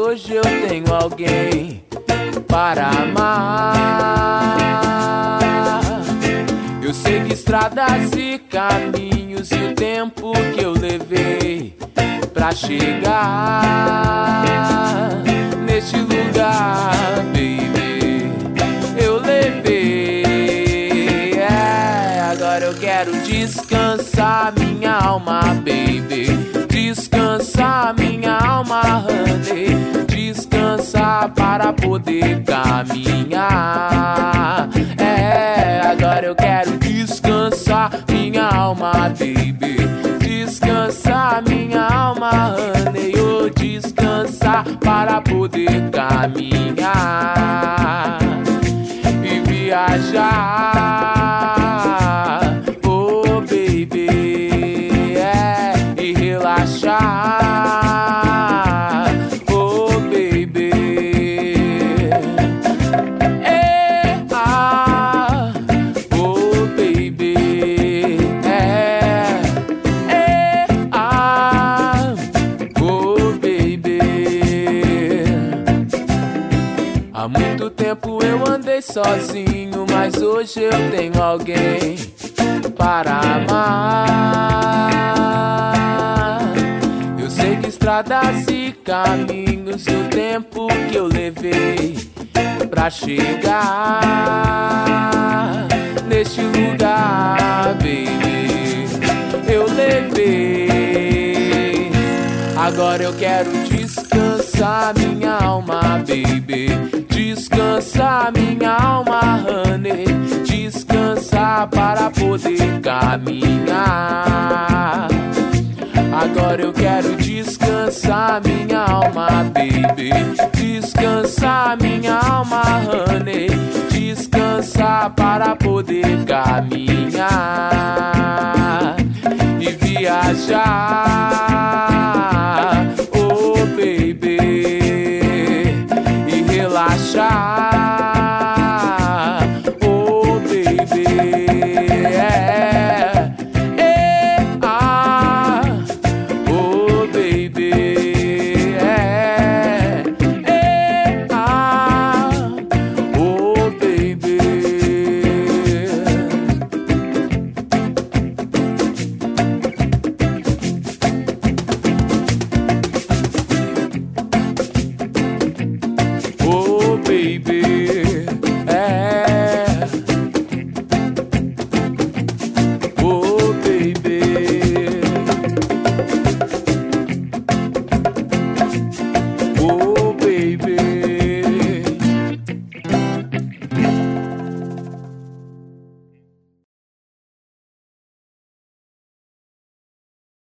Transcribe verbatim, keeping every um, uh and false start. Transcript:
hoje eu tenho alguém para amar. Eu segui estradas e caminhos e o tempo que eu levei pra chegar neste lugar, baby, eu levei. É, agora eu quero descansar minha alma, baby, descansar minha alma, honey, descansar para poder caminhar. É, agora eu quero descansar minha alma, baby, descansar minha alma, honey, oh, descansar para poder caminhar e viajar, oh baby, é, e relaxar, oh baby, é, ah, oh baby, é, é, ah, oh baby. Há muito tempo eu andei sozinho, mas hoje eu tenho alguém para amar. Eu sei que estradas e caminhos e o tempo que eu levei pra chegar neste lugar, baby, eu levei. Agora eu quero descansar minha alma, baby, descansar minha alma, honey, descansar para poder caminhar. Agora eu quero descansar minha alma, baby, descansar minha alma, honey, descansar para poder caminhar.